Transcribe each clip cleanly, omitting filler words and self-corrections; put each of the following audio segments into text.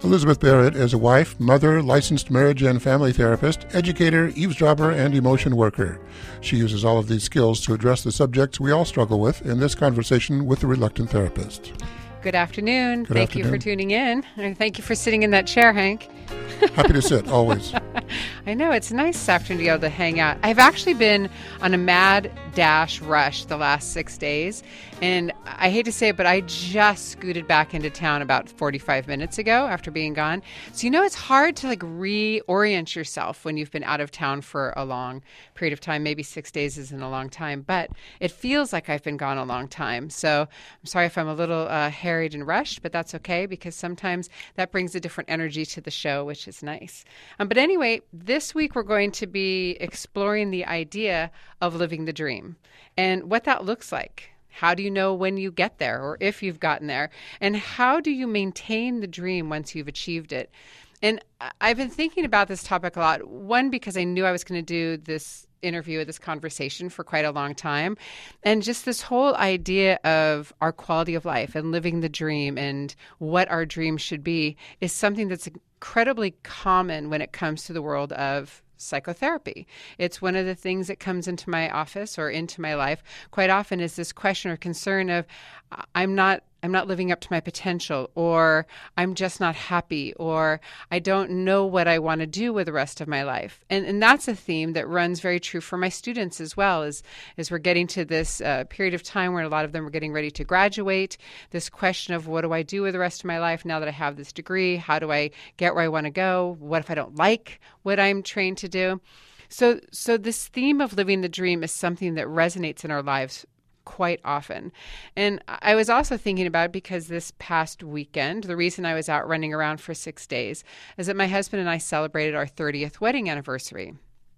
Elizabeth Barrett is a wife, mother, licensed marriage and family therapist, educator, eavesdropper, and emotion worker. She uses all of these skills to address the subjects we all struggle with in this conversation with the Reluctant Therapist. Good afternoon. Thank you for tuning in. And thank you for sitting in that chair, Hank. Happy to sit, always. I know, it's nice this afternoon to be able to hang out. I've actually been on a mad dash rush the last 6 days. And I hate to say it, but I just scooted back into town about 45 minutes ago after being gone. So, it's hard to reorient yourself when you've been out of town for a long period of time. Maybe 6 days isn't a long time, but it feels like I've been gone a long time. So I'm sorry if I'm a little harried and rushed, but that's okay because sometimes that brings a different energy to the show, which is nice. But anyway, this week we're going to be exploring the idea of living the dream and what that looks like. How do you know when you get there or if you've gotten there? And how do you maintain the dream once you've achieved it? And I've been thinking about this topic a lot. One, because I knew I was going to do this interview, this conversation for quite a long time. And just this whole idea of our quality of life and living the dream and what our dream should be is something that's incredibly common when it comes to the world of psychotherapy. It's one of the things that comes into my office or into my life quite often is this question or concern of I'm not living up to my potential, or I'm just not happy, or I don't know what I want to do with the rest of my life. And that's a theme that runs very true for my students as well, as we're getting to this period of time where a lot of them are getting ready to graduate, this question of what do I do with the rest of my life now that I have this degree? How do I get where I want to go? What if I don't like what I'm trained to do? So this theme of living the dream is something that resonates in our lives quite often. And I was also thinking about it because this past weekend, the reason I was out running around for 6 days is that my husband and I celebrated our 30th wedding anniversary.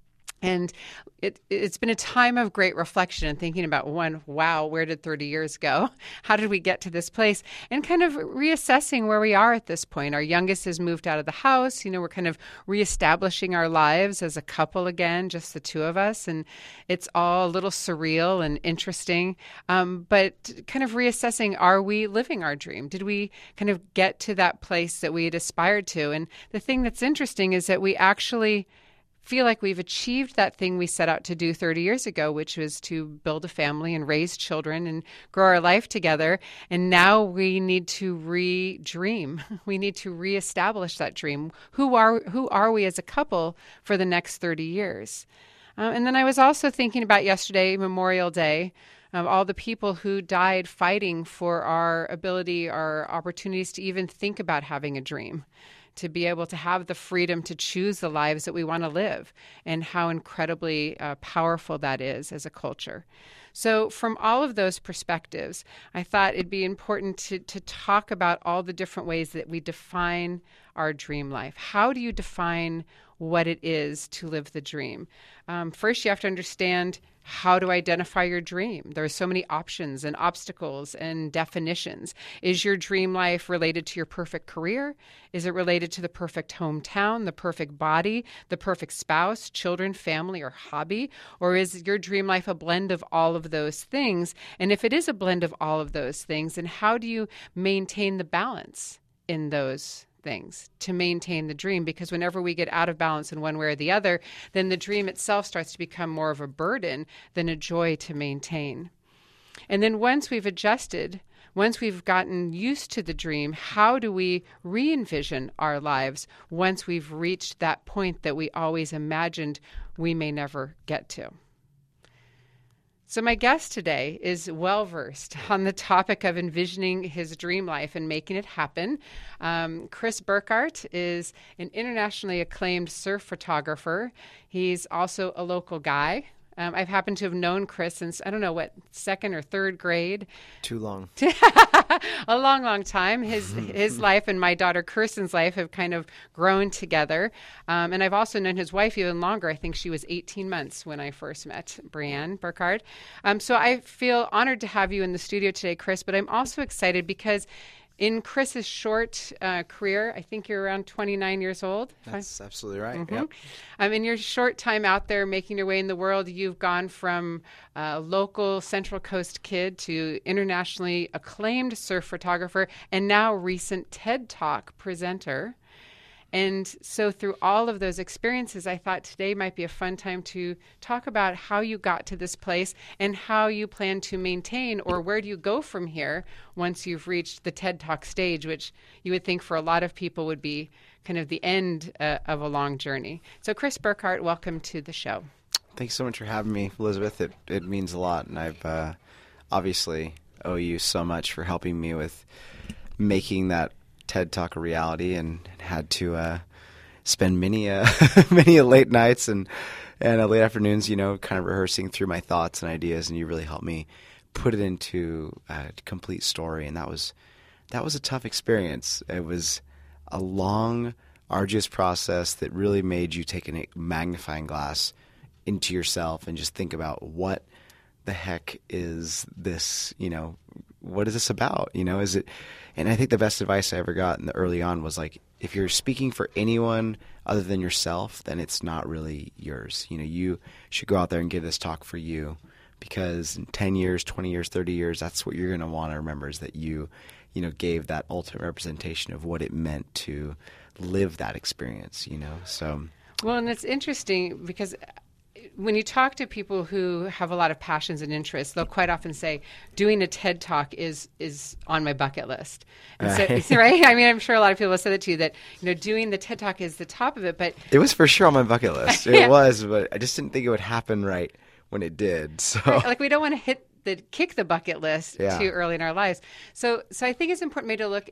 And it's been a time of great reflection and thinking about wow, where did 30 years go? How did we get to this place? And kind of reassessing where we are at this point. Our youngest has moved out of the house. We're kind of reestablishing our lives as a couple again, just the two of us. And it's all a little surreal and interesting. But kind of reassessing, are we living our dream? Did we kind of get to that place that we had aspired to? And the thing that's interesting is that we actually feel like we've achieved that thing we set out to do 30 years ago, which was to build a family and raise children and grow our life together. And now we need to re-dream. We need to reestablish that dream. Who are we as a couple for the next 30 years? And then I was also thinking about yesterday, Memorial Day, all the people who died fighting for our ability, our opportunities to even think about having a dream, to be able to have the freedom to choose the lives that we want to live, and how incredibly powerful that is as a culture. So from all of those perspectives, I thought it'd be important to talk about all the different ways that we define our dream life. How do you define what it is to live the dream? First, you have to understand how to identify your dream. There are so many options and obstacles and definitions. Is your dream life related to your perfect career? Is it related to the perfect hometown, the perfect body, the perfect spouse, children, family, or hobby? Or is your dream life a blend of all of those things? And if it is a blend of all of those things, then how do you maintain the balance in those things to maintain the dream? Because whenever we get out of balance in one way or the other, then the dream itself starts to become more of a burden than a joy to maintain. And then once we've adjusted, once we've gotten used to the dream, how do we re-envision our lives once we've reached that point that we always imagined we may never get to? So my guest today is well-versed on the topic of envisioning his dream life and making it happen. Chris Burkhardt is an internationally acclaimed surf photographer. He's also a local guy. I've happened to have known Chris since, I don't know, second or third grade. Too long. A long, long time. His life and my daughter Kirsten's life have kind of grown together. And I've also known his wife even longer. I think she was 18 months when I first met Brianne Burkhardt. So I feel honored to have you in the studio today, Chris, but I'm also excited because In Chris's short career, I think you're around 29 years old. That's absolutely right. Mm-hmm. Yep. In your short time out there making your way in the world, you've gone from a local Central Coast kid to internationally acclaimed surf photographer and now recent TED Talk presenter. And so through all of those experiences, I thought today might be a fun time to talk about how you got to this place and how you plan to maintain, or where do you go from here once you've reached the TED Talk stage, which you would think for a lot of people would be kind of the end of a long journey. So Chris Burkhardt, welcome to the show. Thanks so much for having me, Elizabeth. It means a lot. And I've obviously owe you so much for helping me with making that TED Talk a reality, and had to spend many late nights and late afternoons, kind of rehearsing through my thoughts and ideas. And you really helped me put it into a complete story. And that was a tough experience. It was a long, arduous process that really made you take a magnifying glass into yourself and just think about what the heck is this, what is this about? Is it? And I think the best advice I ever got in the early on was like, if you're speaking for anyone other than yourself, then it's not really yours. You should go out there and give this talk for you, because in 10 years, 20 years, 30 years, that's what you're going to want to remember, is that you gave that ultimate representation of what it meant to live that experience, so. Well, and it's interesting because when you talk to people who have a lot of passions and interests, they'll quite often say, doing a TED Talk is on my bucket list. And so, right? I mean, I'm sure a lot of people have said that to you, that, doing the TED Talk is the top of it, but it was for sure on my bucket list. It was, but I just didn't think it would happen right when it did. So, right, like, we don't want to kick the bucket list too early in our lives. So I think it's important maybe to look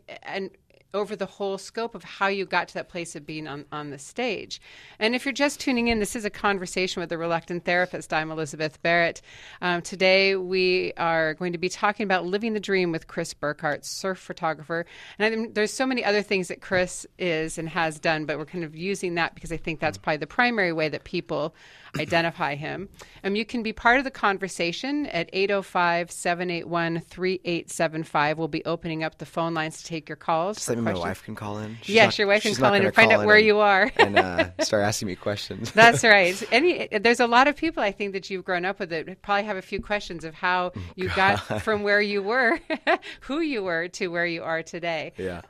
over the whole scope of how you got to that place of being on the stage. And if you're just tuning in, this is a conversation with the Reluctant Therapist. I'm Elizabeth Barrett. Today we are going to be talking about living the dream with Chris Burkhardt, surf photographer. And there's so many other things that Chris is and has done, but we're kind of using that because I think that's probably the primary way that people identify him. You can be part of the conversation at 805-781-3875. We'll be opening up the phone lines to take your calls. Does that mean my wife can call in? Yes, your wife can call in and find out where you are. And start asking me questions. That's right. There's a lot of people, I think, that you've grown up with that probably have a few questions of how you got from where you were, who you were, to where you are today. Yeah.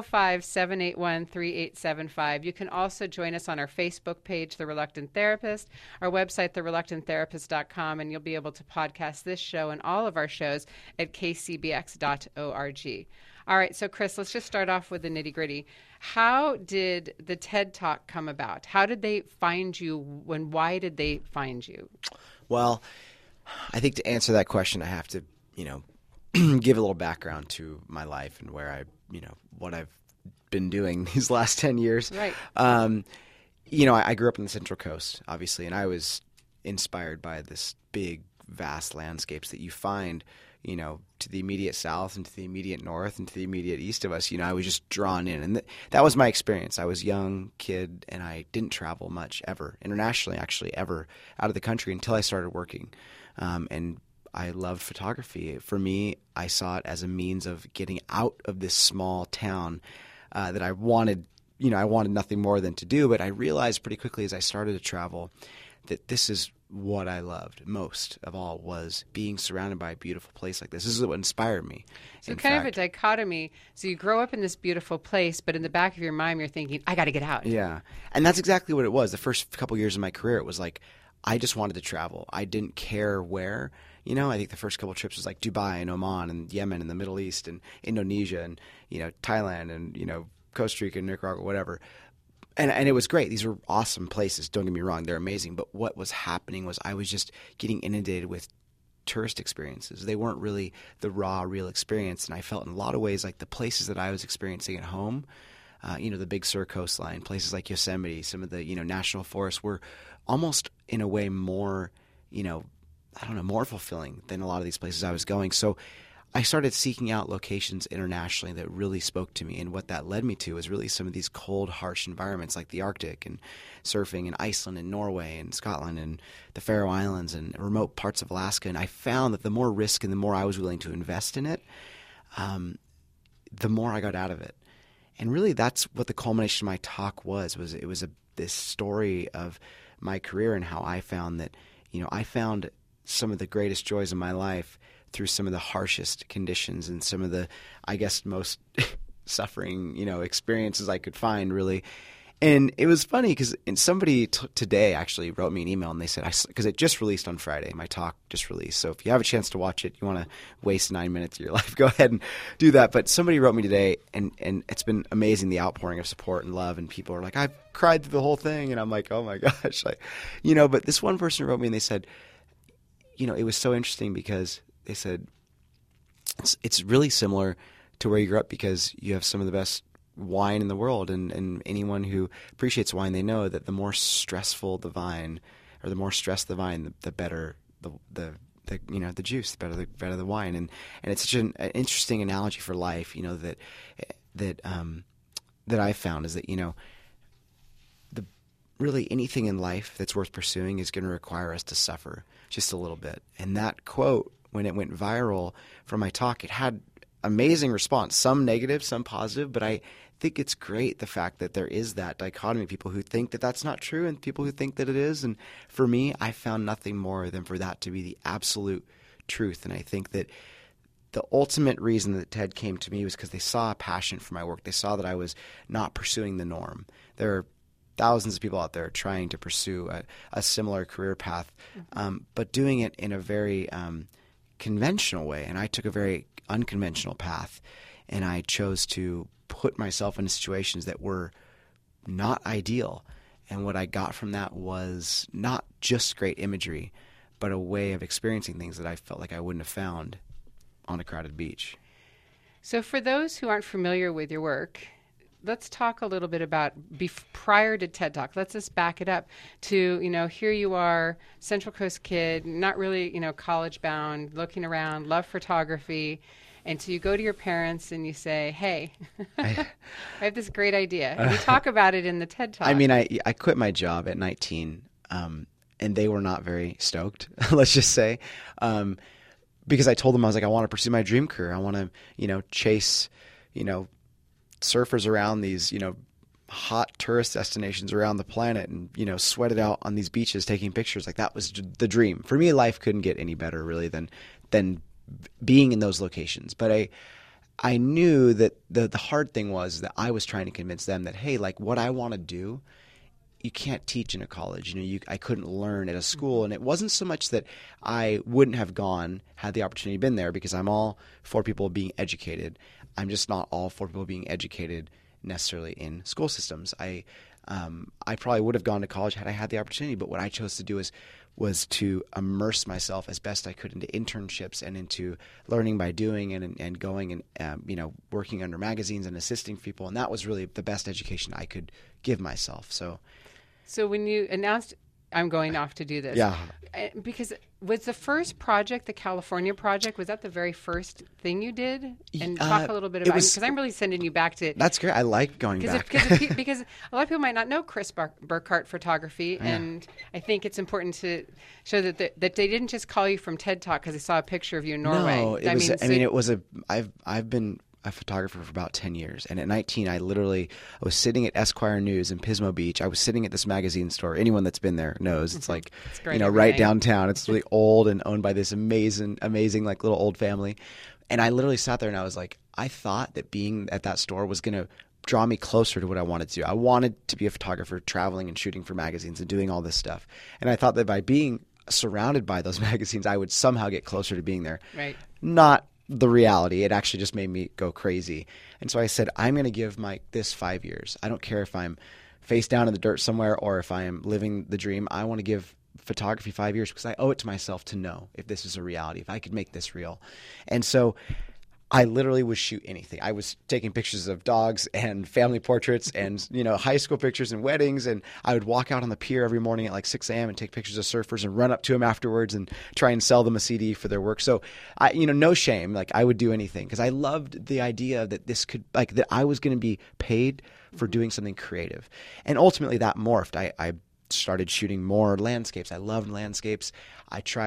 805-781-3875. You can also join us on our Facebook page, The Reluctant Therapist, our website, thereluctanttherapist.com, and you'll be able to podcast this show and all of our shows at kcbx.org. All right, so Chris, let's just start off with the nitty-gritty. How did the TED Talk come about? How did they find you, why did they find you? Well, I think to answer that question, I have to, give a little background to my life and where I, what I've been doing these last 10 years. Right. I grew up on the Central Coast, obviously, and I was inspired by this big, vast landscapes that you find, to the immediate south and to the immediate north and to the immediate east of us. I was just drawn in. And that was my experience. I was a young kid, and I didn't travel much ever, internationally, actually, ever out of the country until I started working. And I loved photography. For me, I saw it as a means of getting out of this small town that I wanted. I wanted nothing more than to do, but I realized pretty quickly as I started to travel that this is what I loved most of all, was being surrounded by a beautiful place like this. This is what inspired me. So kind of a dichotomy. So you grow up in this beautiful place, but in the back of your mind, you're thinking, I got to get out. Yeah. And that's exactly what it was. The first couple years of my career, it was like, I just wanted to travel. I didn't care where. I think the first couple of trips was like Dubai and Oman and Yemen and the Middle East and Indonesia and, Thailand and, Costa Rica, Nicaragua, whatever. And it was great. These were awesome places. Don't get me wrong. They're amazing. But what was happening was I was just getting inundated with tourist experiences. They weren't really the raw, real experience. And I felt in a lot of ways like the places that I was experiencing at home, the Big Sur coastline, places like Yosemite, some of the, national forests were almost in a way more, more fulfilling than a lot of these places I was going. So I started seeking out locations internationally that really spoke to me, and what that led me to was really some of these cold, harsh environments like the Arctic and surfing in Iceland and Norway and Scotland and the Faroe Islands and remote parts of Alaska. And I found that the more risk and the more I was willing to invest in it, the more I got out of it. And really that's what the culmination of my talk was this story of my career and how I found that, I found some of the greatest joys of my life through some of the harshest conditions and some of the, I guess, most suffering, experiences I could find, really. And it was funny because somebody today actually wrote me an email and they said, because it just released on Friday, my talk just released. So if you have a chance to watch it, you want to waste 9 minutes of your life, go ahead and do that. But somebody wrote me today and it's been amazing, the outpouring of support and love. And people are like, I've cried through the whole thing. And I'm like, oh my gosh. But this one person wrote me and they said, it was so interesting because they said, it's really similar to where you grew up because you have some of the best wine in the world, and anyone who appreciates wine, they know that the more stressful the vine, or the more stressed the vine, the better the juice, the better the wine, and it's such an interesting analogy for life, that I found is that really anything in life that's worth pursuing is going to require us to suffer just a little bit. And that quote, when it went viral from my talk, it had amazing response, some negative, some positive, but I think it's great the fact that there is that dichotomy, people who think that that's not true and people who think that it is. And for me, I found nothing more than for that to be the absolute truth. And I think that the ultimate reason that TED came to me was because they saw a passion for my work. They saw that I was not pursuing the norm. There are thousands of people out there trying to pursue a similar career path, but doing it in a very conventional way. And I took a very unconventional path, and I chose to put myself into situations that were not ideal. And what I got from that was not just great imagery, but a way of experiencing things that I felt like I wouldn't have found on a crowded beach. So for those who aren't familiar with your work, let's talk a little bit about prior to TED Talk. Let's just back it up to, here you are, Central Coast kid, not really, college bound, looking around, love photography. And so you go to your parents and you say, hey, I have this great idea. And you talk about it in the TED Talk. I mean, I quit my job at 19, and they were not very stoked, let's just say, because I told them, I was like, I want to pursue my dream career. I want to, chase, surfers around these, hot tourist destinations around the planet and, sweat it out on these beaches taking pictures. Like that was the dream. For me, life couldn't get any better really than being in those locations. But I knew that the hard thing was that I was trying to convince them that, hey, like what I want to do, you can't teach in a college. I couldn't learn at a school. And it wasn't so much that I wouldn't have gone had the opportunity been there, because I'm all for people being educated. I'm just not all for people being educated necessarily in school systems. I probably would have gone to college had I had the opportunity, but what I chose to do was to immerse myself as best I could into internships and into learning by doing and going and working under magazines and assisting people, and that was really the best education I could give myself. So when you announced I'm going off to do this. Yeah. Because was the first project, the California project, was that the very first thing you did? And talk a little bit about it, because I'm really sending you back to... That's great. I like going back. Because a lot of people might not know Chris Burkhardt photography, and I think it's important to show that that they didn't just call you from TED Talk because they saw a picture of you in Norway. No, I've been a photographer for about 10 years. And at 19, I was sitting at Esquire News in Pismo Beach. I was sitting at this magazine store. Anyone that's been there knows. It's like, right downtown. It's really old and owned by this amazing, like little old family. And I literally sat there and I was like, I thought that being at that store was going to draw me closer to what I wanted to do. I wanted to be a photographer, traveling and shooting for magazines and doing all this stuff. And I thought that by being surrounded by those magazines, I would somehow get closer to being there. Right. Not the reality. It actually just made me go crazy. And so I said, I'm going to give this 5 years. I don't care if I'm face down in the dirt somewhere or if I am living the dream. I want to give photography 5 years because I owe it to myself to know if this is a reality, if I could make this real. And so I literally would shoot anything. I was taking pictures of dogs and family portraits and, high school pictures and weddings. And I would walk out on the pier every morning at like 6 a.m. and take pictures of surfers and run up to them afterwards and try and sell them a CD for their work. So no shame. Like I would do anything because I loved the idea that that I was going to be paid for doing something creative. And ultimately that morphed. I started shooting more landscapes. I loved landscapes. I tried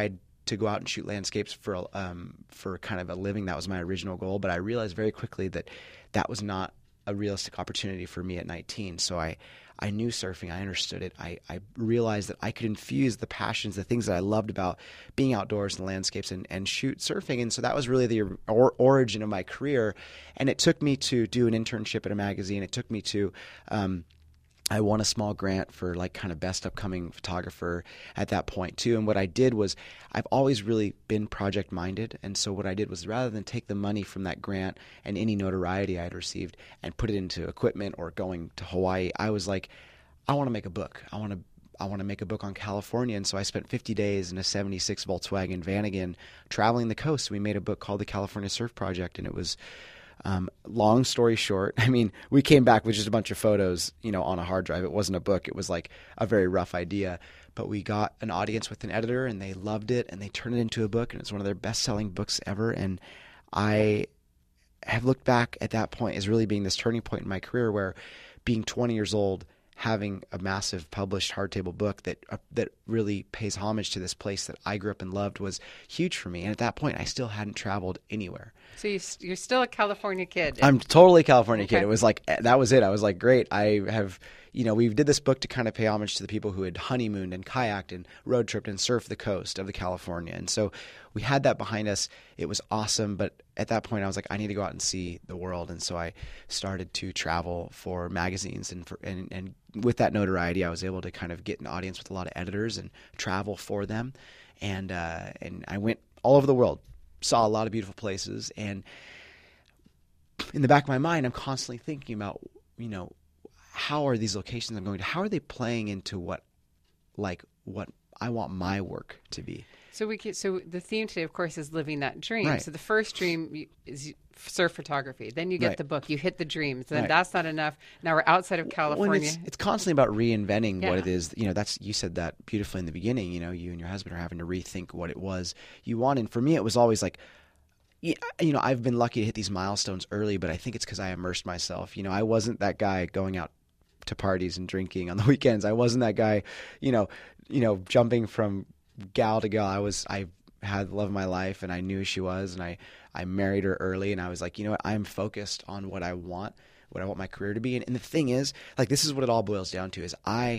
to go out and shoot landscapes for kind of a living. That was my original goal, but I realized very quickly that that was not a realistic opportunity for me at 19. So I knew surfing. I understood it. I realized that I could infuse the passions, the things that I loved about being outdoors and landscapes and shoot surfing. And so that was really the origin of my career. And it took me to do an internship at a magazine. It took me to I won a small grant for like kind of best upcoming photographer at that point too. And what I did was I've always really been project minded. And so what I did was rather than take the money from that grant and any notoriety I had received and put it into equipment or going to Hawaii, I was like, I want to make a book. I want to make a book on California. And so I spent 50 days in a 76 Volkswagen Vanagon traveling the coast. We made a book called The California Surf Project, and it was long story short, I mean, we came back with just a bunch of photos, on a hard drive. It wasn't a book. It was like a very rough idea. But we got an audience with an editor, and they loved it, and they turned it into a book, and it's one of their best-selling books ever. And I have looked back at that point as really being this turning point in my career where being 20 years old, having a massive published hardtable book that really pays homage to this place that I grew up and loved was huge for me. And at that point, I still hadn't traveled anywhere. So you're still a California kid. I'm totally a California kid. It was like, that was it. I was like, great. I have, we did this book to kind of pay homage to the people who had honeymooned and kayaked and road tripped and surfed the coast of the California. And so we had that behind us. It was awesome. But at that point, I was like, I need to go out and see the world. And so I started to travel for magazines. And with that notoriety, I was able to kind of get an audience with a lot of editors and travel for them. And I went all over the world, saw a lot of beautiful places. And in the back of my mind, I'm constantly thinking about, how are these locations I'm going to, how are they playing into what I want my work to be? So the theme today, of course, is living that dream. Right. So the first dream is surf photography. Then you get Right. the book. You hit the dreams. Then Right. that's not enough. Now we're outside of California. It's constantly about reinventing Yeah. what it is. You said that beautifully in the beginning. You and your husband are having to rethink what it was you want. And for me, it was always like, I've been lucky to hit these milestones early, but I think it's because I immersed myself. I wasn't that guy going out to parties and drinking on the weekends. I wasn't that guy, jumping from gal to gal. I had the love of my life, and I knew who she was, and I married her early, and I was like, I'm focused on what I want my career to be. And the thing is, like, this is what it all boils down to, is I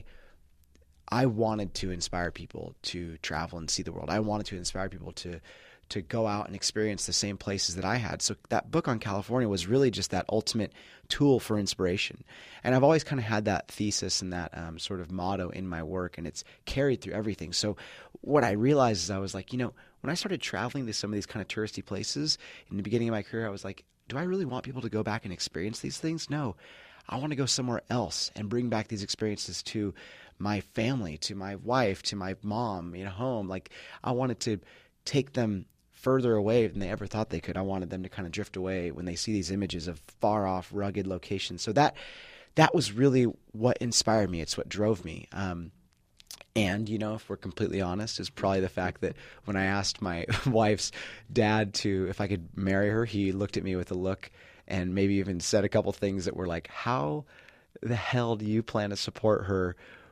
wanted to inspire people to travel and see the world. I wanted to inspire people to go out and experience the same places that I had. So that book on California was really just that ultimate tool for inspiration. And I've always kind of had that thesis and that sort of motto in my work, and it's carried through everything. So what I realized is I was like, when I started traveling to some of these kind of touristy places in the beginning of my career, I was like, do I really want people to go back and experience these things? No. I want to go somewhere else and bring back these experiences to my family, to my wife, to my mom, home. Like, I wanted to take them further away than they ever thought they could. I wanted them to kind of drift away when they see these images of far off, rugged locations. So that was really what inspired me. It's what drove me. And, if we're completely honest, is probably the fact that when I asked my wife's dad if I could marry her, he looked at me with a look and maybe even said a couple things that were like, how the hell do you plan to support her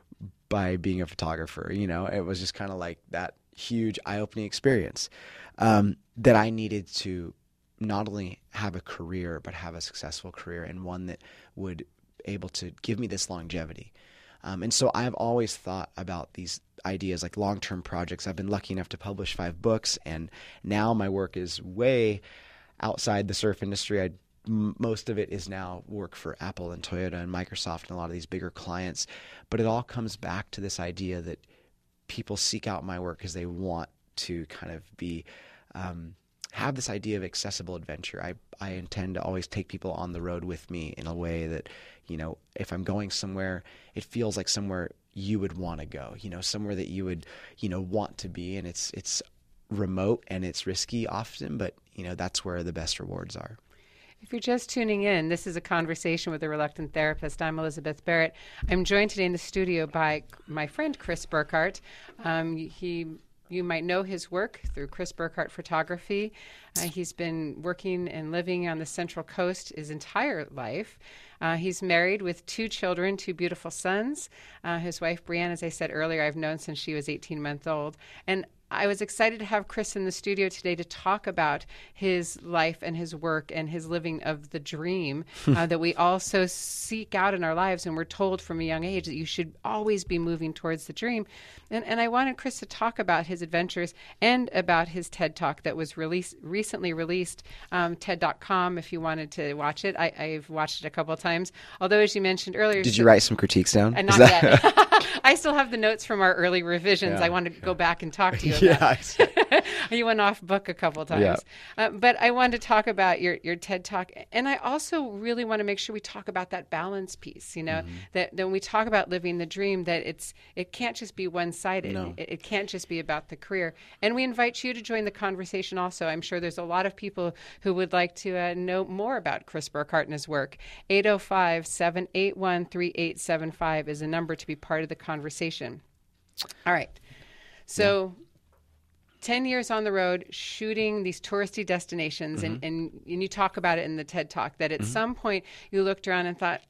by being a photographer? It was just kind of like that huge eye-opening experience that I needed to not only have a career, but have a successful career, and one that would able to give me this longevity. And so I've always thought about these ideas like long-term projects. I've been lucky enough to publish 5 books, and now my work is way outside the surf industry. Most of it is now work for Apple and Toyota and Microsoft and a lot of these bigger clients. But it all comes back to this idea that people seek out my work because they want to kind of be have this idea of accessible adventure. I intend to always take people on the road with me in a way that, if I'm going somewhere, it feels like somewhere you would want to go, somewhere that you would, want to be. And it's remote and it's risky often, but, that's where the best rewards are. If you're just tuning in, this is a conversation with a reluctant therapist. I'm Elizabeth Barrett. I'm joined today in the studio by my friend Chris Burkhardt. You might know his work through Chris Burkhardt Photography. He's been working and living on the Central Coast his entire life. He's married with 2 children, 2 beautiful sons. His wife, Brianne, as I said earlier, I've known since she was 18 months old. And I was excited to have Chris in the studio today to talk about his life and his work and his living of the dream that we also seek out in our lives. And we're told from a young age that you should always be moving towards the dream. And I wanted Chris to talk about his adventures and about his TED Talk that was recently released, TED.com, if you wanted to watch it. I've watched it a couple of times. Although, as you mentioned earlier... Did you write some critiques down? Not yet. I still have the notes from our early revisions. Yeah, I want to go back and talk to you about. You went off book a couple of times. Yeah. But I wanted to talk about your TED Talk. And I also really want to make sure we talk about that balance piece, that when we talk about living the dream, that it can't just be one-sided. No. It can't just be about the career. And we invite you to join the conversation also. I'm sure there's a lot of people who would like to know more about Chris Burkhardt and his work. 805-781-3875 is a number to be part of the conversation. All right. So 10 years on the road shooting these touristy destinations, and you talk about it in the TED Talk, that at some point you looked around and thought,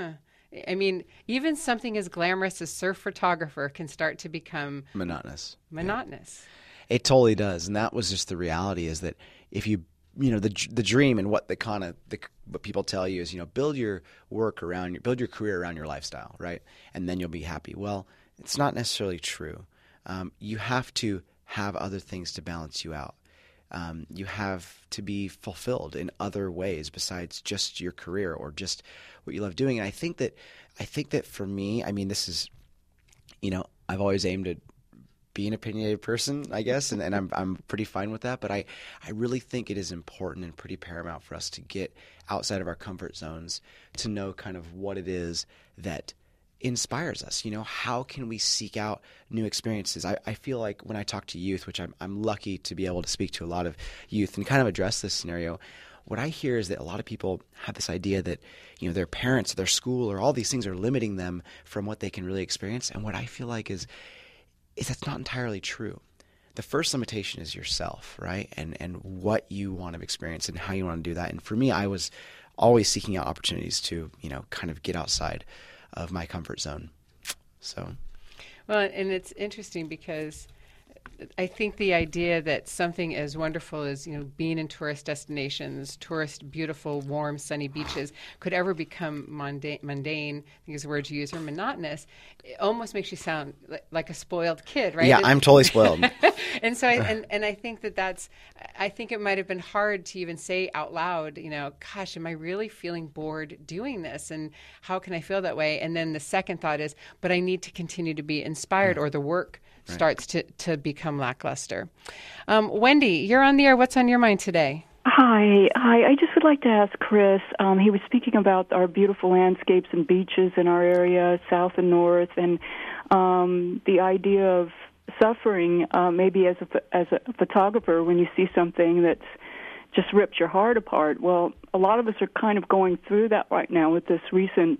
I mean, even something as glamorous as surf photographer can start to become monotonous. Yeah. It totally does. And that was just the reality, is that if the dream and what what people tell you is, build your work around build your career around your lifestyle, right? And then you'll be happy. Well, it's not necessarily true. You have to have other things to balance you out. You have to be fulfilled in other ways besides just your career or just what you love doing. And I think that for me, I mean, this is, I've always aimed at be an opinionated person, I guess, and I'm pretty fine with that. But I really think it is important and pretty paramount for us to get outside of our comfort zones to know kind of what it is that inspires us. How can we seek out new experiences? I feel like when I talk to youth, which I'm lucky to be able to speak to a lot of youth and kind of address this scenario, what I hear is that a lot of people have this idea that, their parents or their school or all these things are limiting them from what they can really experience. And what I feel like is that's not entirely true. The first limitation is yourself, right? And what you want to experience and how you want to do that. And for me, I was always seeking out opportunities to, kind of get outside of my comfort zone. So, well, and it's interesting because I think the idea that something as wonderful as being in tourist destinations, beautiful, warm, sunny beaches, could ever become mundane. I think is the word you use, or monotonous. It almost makes you sound like a spoiled kid, right? Yeah, I'm totally spoiled. And so, I think that's. I think it might have been hard to even say out loud, gosh, am I really feeling bored doing this? And how can I feel that way? And then the second thought is, but I need to continue to be inspired, or the work starts to become lackluster. Wendy, you're on the air. What's on your mind today? Hi. I just would like to ask Chris. He was speaking about our beautiful landscapes and beaches in our area, south and north, and the idea of suffering, maybe as a photographer, when you see something that's just ripped your heart apart. Well, a lot of us are kind of going through that right now with this recent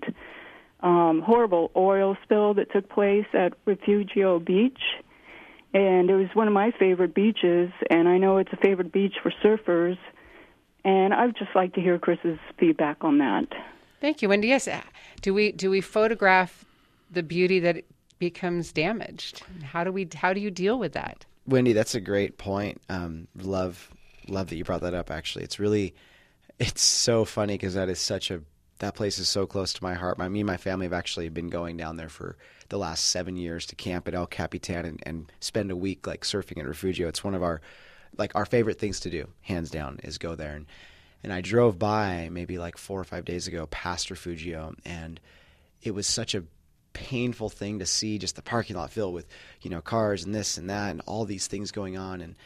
horrible oil spill that took place at Refugio Beach. And it was one of my favorite beaches, and I know it's a favorite beach for surfers. And I would just like to hear Chris's feedback on that. Thank you, Wendy. Yes, do we photograph the beauty that becomes damaged? How do you deal with that? Wendy, that's a great point. Love that you brought that up. Actually, it's so funny because that place is so close to my heart. Me and my family have actually been going down there for the last 7 years to camp at El Capitan and spend a week surfing at Refugio. It's one of our favorite things to do, hands down, is go there. And I drove by maybe 4 or 5 days ago past Refugio, and it was such a painful thing to see just the parking lot filled with cars and this and that and all these things going on. And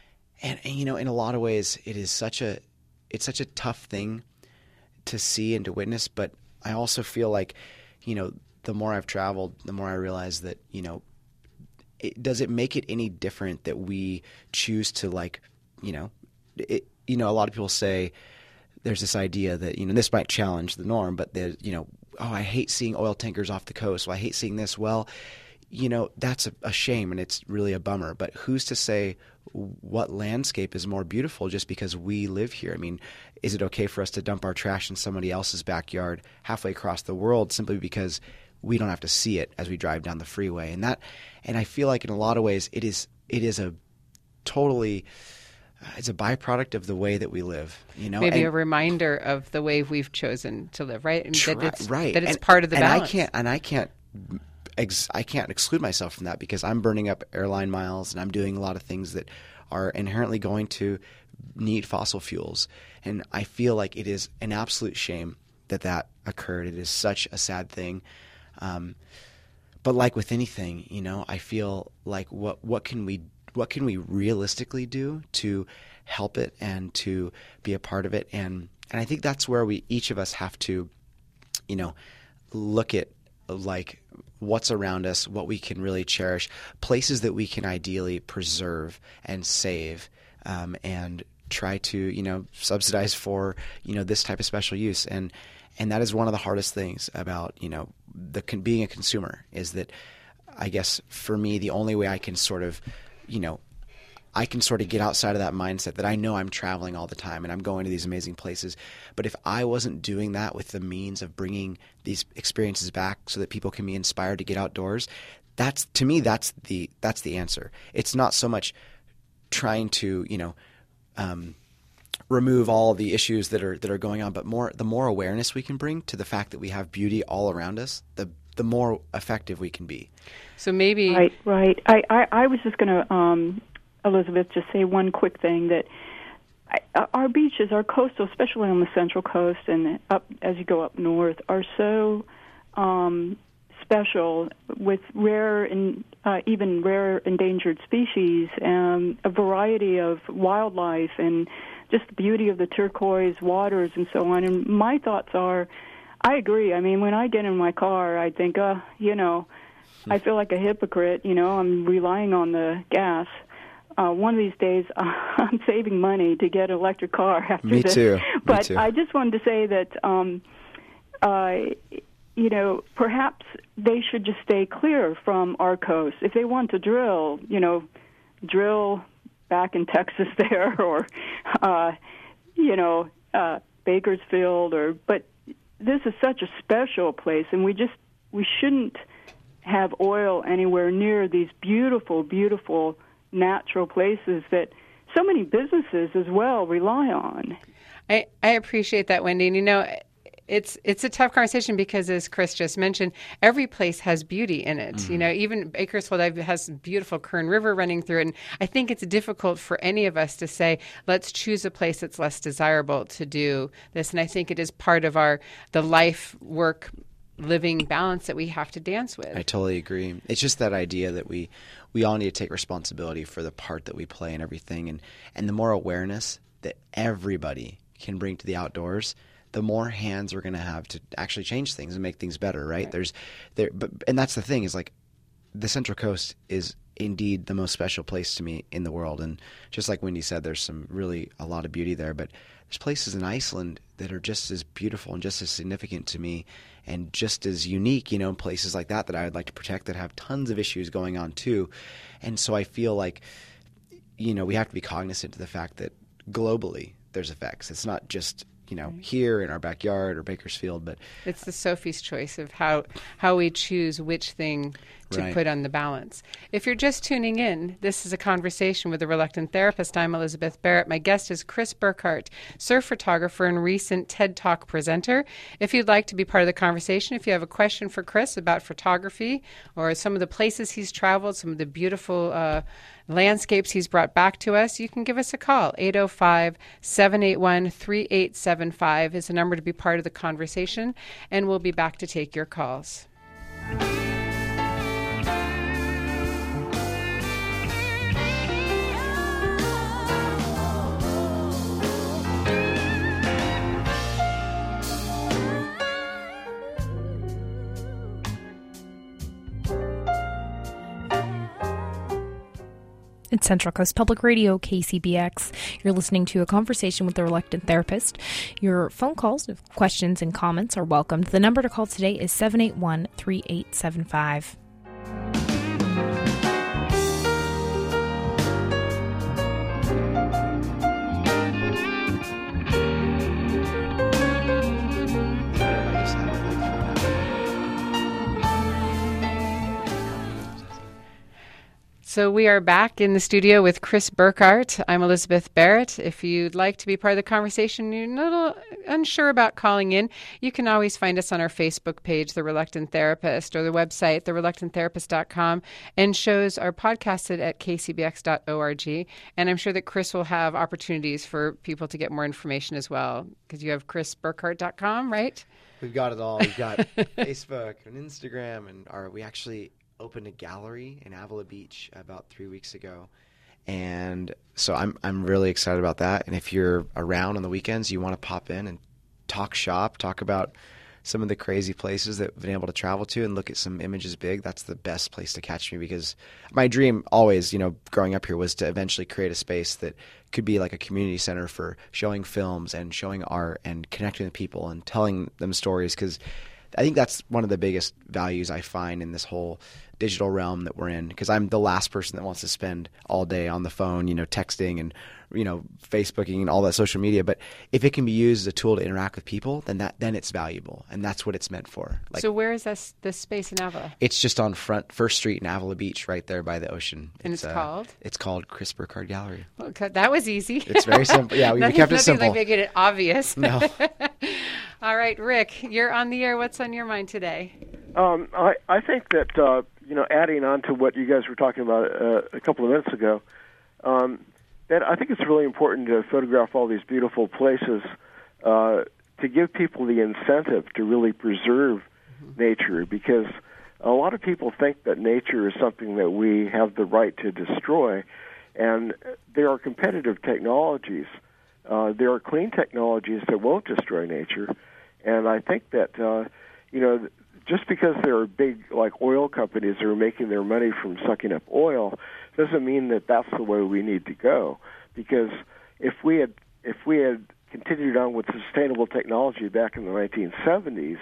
in a lot of ways it's such a tough thing to see and to witness, but I also feel like, the more I've traveled, the more I realize that, does it make it any different that we choose to a lot of people say there's this idea that, this might challenge the norm, but there's, I hate seeing oil tankers off the coast. Well, I hate seeing this. Well, that's a shame and it's really a bummer, but who's to say what landscape is more beautiful just because we live here? I mean, is it okay for us to dump our trash in somebody else's backyard halfway across the world simply because we don't have to see it as we drive down the freeway? And I feel like in a lot of ways it is a totally, it's a byproduct of the way that we live, you know. Maybe and a reminder of the way we've chosen to live, right? And right. That it's part of the balance. I can't exclude myself from that, because I'm burning up airline miles and I'm doing a lot of things that are inherently going to need fossil fuels. And I feel like it is an absolute shame that occurred. It is such a sad thing. But like with anything, you know, I feel like what can we realistically do to help it and to be a part of it? And I think that's where each of us have to, you know, look at like what's around us, what we can really cherish, places that we can ideally preserve and save, and try to, you know, subsidize for, you know, this type of special use. And that is one of the hardest things about, you know, being a consumer, is that I guess for me, the only way I can sort of, you know, I can sort of get outside of that mindset that I know I'm traveling all the time and I'm going to these amazing places. But if I wasn't doing that with the means of bringing these experiences back so that people can be inspired to get outdoors, that's the answer. It's not so much trying to, you know, remove all the issues that are going on, but the more awareness we can bring to the fact that we have beauty all around us, the more effective we can be. So maybe right. I was just going to, Elizabeth, just say one quick thing, that our beaches, our coastal, especially on the Central Coast and up as you go up north, are so special, with rare and even rare endangered species, and a variety of wildlife, and just the beauty of the turquoise waters and so on. And my thoughts are, I agree. I mean, when I get in my car, I think, you know, I feel like a hypocrite. You know, I'm relying on the gas. One of these days, I'm saving money to get an electric car after Me this. too. But Me too. I just wanted to say that, you know, perhaps they should just stay clear from our coast. If they want to drill, you know, drill back in Texas there, or, you know, Bakersfield, but this is such a special place, and we shouldn't have oil anywhere near these beautiful, beautiful natural places that so many businesses as well rely on. I appreciate that, Wendy. And, you know, it's a tough conversation because, as Chris just mentioned, every place has beauty in it. Mm-hmm. You know, even Bakersfield has beautiful Kern River running through it. And I think it's difficult for any of us to say, let's choose a place that's less desirable to do this. And I think it is part of the life, work, living balance that we have to dance with. I totally agree. It's just that idea that we all need to take responsibility for the part that we play in everything. And the more awareness that everybody can bring to the outdoors, the more hands we're going to have to actually change things and make things better, right? And that's the thing, is like the Central Coast is indeed the most special place to me in the world. And just like Wendy said, there's a lot of beauty there, but there's places in Iceland that are just as beautiful and just as significant to me and just as unique, you know, places like that I would like to protect, that have tons of issues going on too. And so I feel like, you know, we have to be cognizant of the fact that globally there's effects. It's not just, you know, here in our backyard or Bakersfield, but it's the Sophie's choice of how we choose which thing to put on the balance. If you're just tuning in, this is a conversation with a reluctant therapist. I'm Elizabeth Barrett. My guest is Chris Burkhardt, surf photographer and recent TED Talk presenter. If you'd like to be part of the conversation, if you have a question for Chris about photography or some of the places he's traveled, some of the beautiful landscapes he's brought back to us, you can give us a call. 805-781-3875 is the number to be part of the conversation, and we'll be back to take your calls. It's Central Coast Public Radio, KCBX. You're listening to a conversation with the reluctant therapist. Your phone calls, questions, and comments are welcomed. The number to call today is 781-3875. So we are back in the studio with Chris Burkhardt. I'm Elizabeth Barrett. If you'd like to be part of the conversation, you're a little unsure about calling in, you can always find us on our Facebook page, The Reluctant Therapist, or the website, thereluctanttherapist.com, and shows are podcasted at kcbx.org. And I'm sure that Chris will have opportunities for people to get more information as well, because you have chrisburkhardt.com, right? We've got it all. We've got Facebook and Instagram, and we actually opened a gallery in Avila Beach about 3 weeks ago. And so I'm really excited about that. And if you're around on the weekends, you want to pop in and talk shop, talk about some of the crazy places that I've been able to travel to and look at some images big, that's the best place to catch me, because my dream always, growing up here, was to eventually create a space that could be like a community center for showing films and showing art and connecting with people and telling them stories, because I think that's one of the biggest values I find in this whole digital realm that we're in, because I'm the last person that wants to spend all day on the phone, texting and, Facebooking and all that social media. But if it can be used as a tool to interact with people, then it's valuable. And that's what it's meant for. So where is this space in Avila? It's just on First Street in Avila Beach, right there by the ocean. And it's called? It's called Chris Burkhardt Gallery. Well, that was easy. It's very simple. Yeah, we kept it simple. Nothing like making it obvious. No. All right, Rick, you're on the air. What's on your mind today? I think that, adding on to what you guys were talking about a couple of minutes ago, that I think it's really important to photograph all these beautiful places to give people the incentive to really preserve nature, because a lot of people think that nature is something that we have the right to destroy, and there are competitive technologies. There are clean technologies that won't destroy nature, and I think that, just because there are big, like oil companies that are making their money from sucking up oil, doesn't mean that that's the way we need to go. Because if we had continued on with sustainable technology back in the 1970s,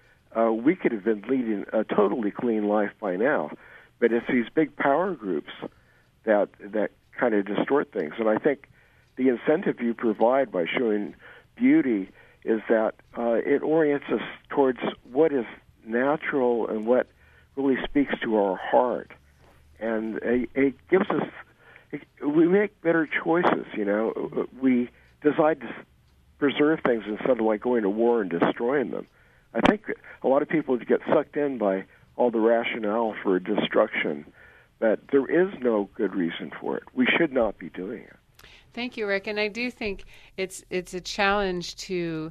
we could have been leading a totally clean life by now. But it's these big power groups that kind of distort things. And I think the incentive you provide by showing beauty is that it orients us towards what is natural and what really speaks to our heart. And it gives us, we make better choices, We decide to preserve things instead of like going to war and destroying them. I think a lot of people get sucked in by all the rationale for destruction, but there is no good reason for it. We should not be doing it. Thank you, Rick. And I do think it's a challenge to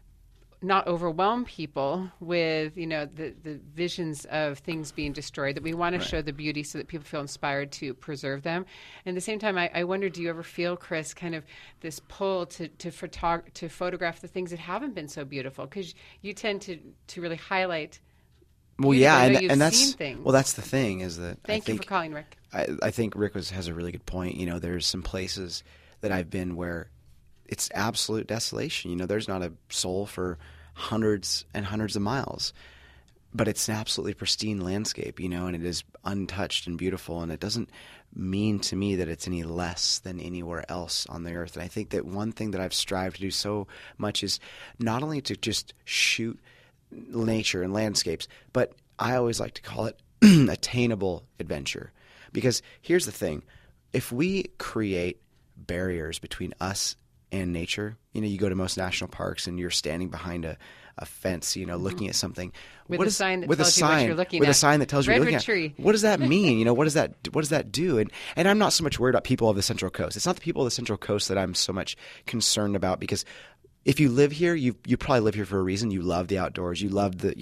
not overwhelm people with, the visions of things being destroyed, that we want to show the beauty so that people feel inspired to preserve them. And at the same time, I wonder, do you ever feel, Chris, kind of this pull to photograph the things that haven't been so beautiful? Because you tend to really highlight. Well, yeah, and that's seen things. Well, that's the thing, is that Thank you for calling, Rick. I think Rick has a really good point. There's some places that I've been where it's absolute desolation. There's not a soul for hundreds and hundreds of miles, but it's an absolutely pristine landscape, and it is untouched and beautiful, and it doesn't mean to me that it's any less than anywhere else on the earth. And I think that one thing that I've strived to do so much is not only to just shoot nature and landscapes, but I always like to call it attainable adventure. Because here's the thing, if we create barriers between us and nature, you go to most national parks and you're standing behind a fence, looking at something with a sign that tells you what you're looking at. With a sign that tells you what you're looking tree. What does that mean? What does that do? And I'm not so much worried about people of the Central Coast. It's not the people of the Central Coast that I'm so much concerned about, because if you live here, you probably live here for a reason. You love the outdoors. You love the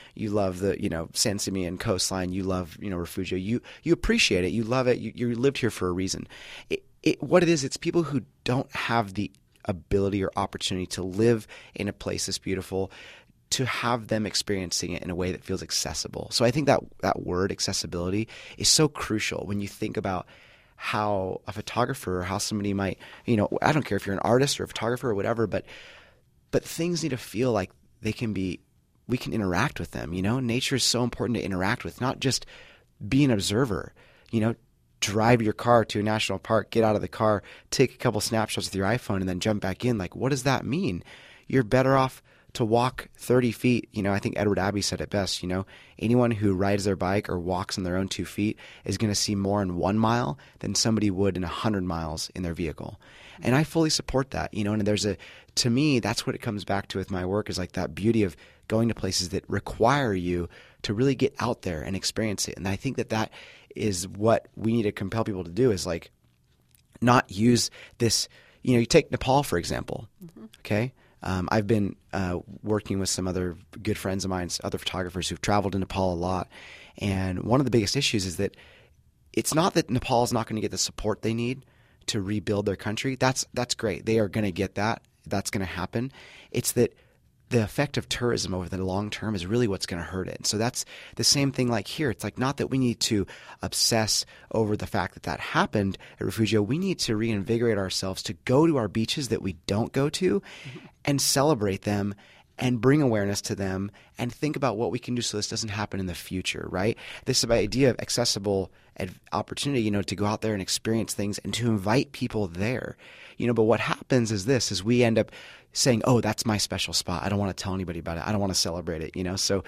San Simeon coastline. You love Refugio. You appreciate it. You love it. You lived here for a reason. What it is, it's people who don't have the ability or opportunity to live in a place this beautiful, to have them experiencing it in a way that feels accessible. So I think that word accessibility is so crucial when you think about how a photographer or how somebody might, I don't care if you're an artist or a photographer or whatever, but things need to feel like we can interact with them. Nature is so important to interact with, not just be an observer. Drive your car to a national park, get out of the car, take a couple snapshots with your iPhone, and then jump back in. Like, what does that mean? You're better off to walk 30 feet, I think Edward Abbey said it best, anyone who rides their bike or walks on their own 2 feet is going to see more in 1 mile than somebody would in 100 miles in their vehicle. And I fully support that, and to me, that's what it comes back to with my work, is like that beauty of going to places that require you to really get out there and experience it. And I think that is what we need to compel people to do, is like not use this, you take Nepal, for example, okay? I've been working with some other good friends of mine, other photographers who've traveled to Nepal a lot. And one of the biggest issues is that it's not that Nepal is not going to get the support they need to rebuild their country. That's great. They are going to get that. That's going to happen. It's that the effect of tourism over the long term is really what's going to hurt it. And so that's the same thing like here. It's like not that we need to obsess over the fact that happened at Refugio. We need to reinvigorate ourselves to go to our beaches that we don't go to and celebrate them and bring awareness to them and think about what we can do so this doesn't happen in the future, right? This idea of accessible opportunity, to go out there and experience things and to invite people there. But what happens is we end up saying, oh, that's my special spot. I don't want to tell anybody about it. I don't want to celebrate it, So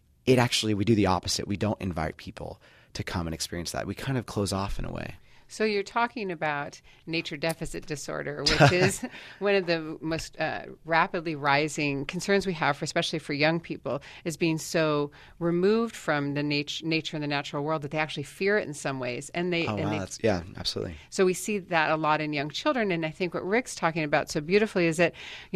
we do the opposite. We don't invite people to come and experience that. We kind of close off in a way. So you're talking about nature deficit disorder, which is one of the most rapidly rising concerns we have, especially for young people, is being so removed from the nature and the natural world that they actually fear it in some ways. Yeah, absolutely. So we see that a lot in young children, and I think what Rick's talking about so beautifully is that,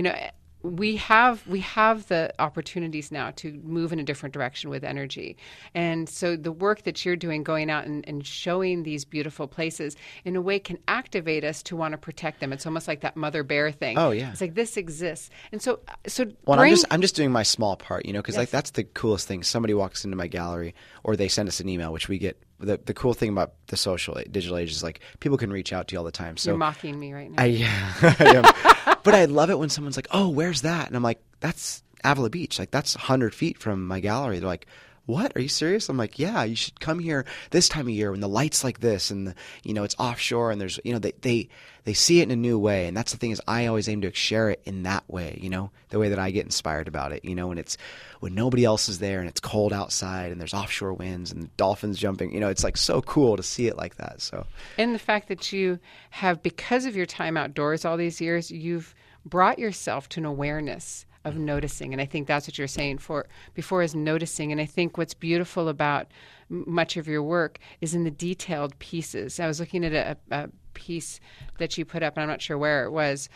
we have the opportunities now to move in a different direction with energy. And so the work that you're doing, going out and showing these beautiful places, in a way can activate us to want to protect them. It's almost like that mother bear thing. Oh, yeah. It's like this exists. And so I'm just doing my small part, because Yes. that's the coolest thing. Somebody walks into my gallery or they send us an email, which we get. The cool thing about the digital age is like people can reach out to you all the time. So you're mocking me right now. I am. But I love it when someone's like, oh, where's that? And I'm like, that's Avila Beach. Like, that's 100 feet from my gallery. They're like, what? Are you serious? I'm like, yeah, you should come here this time of year when the light's like this and, it's offshore and there's, they see it in a new way. And that's the thing is I always aim to share it in that way, the way that I get inspired about it, when nobody else is there and it's cold outside and there's offshore winds and dolphins jumping, it's like so cool to see it like that. So, and the fact that you have, because of your time outdoors all these years, you've brought yourself to an awareness of noticing. And I think that's what you're saying before is noticing. And I think what's beautiful about much of your work is in the detailed pieces. I was looking at a piece that you put up, and I'm not sure where it was.